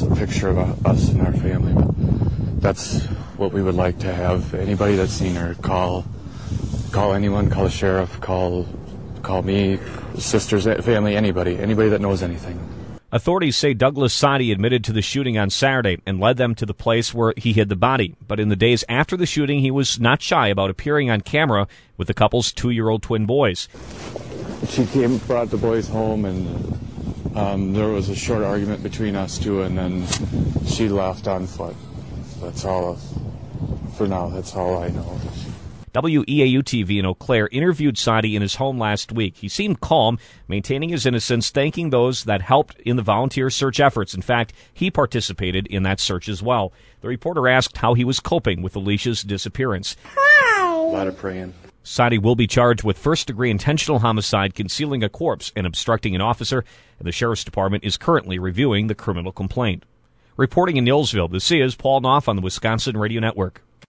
a picture of us and our family. But that's what we would like to have. Anybody that's seen her, call anyone, call the sheriff, call me, sisters, family, anybody that knows anything. Authorities say Douglas Sadi admitted to the shooting on Saturday and led them to the place where he hid the body. But in the days after the shooting, he was not shy about appearing on camera with the couple's 2-year-old twin boys. She brought the boys home, and there was a short argument between us two, and then she left on foot. That's all. For now, that's all I know. WEAU-TV in Eau Claire interviewed Sadi in his home last week. He seemed calm, maintaining his innocence, thanking those that helped in the volunteer search efforts. In fact, he participated in that search as well. The reporter asked how he was coping with Alicia's disappearance. A lot of praying. Sadi will be charged with first-degree intentional homicide, concealing a corpse, and obstructing an officer, and the Sheriff's Department is currently reviewing the criminal complaint. Reporting in Neillsville, this is Paul Knopf on the Wisconsin Radio Network.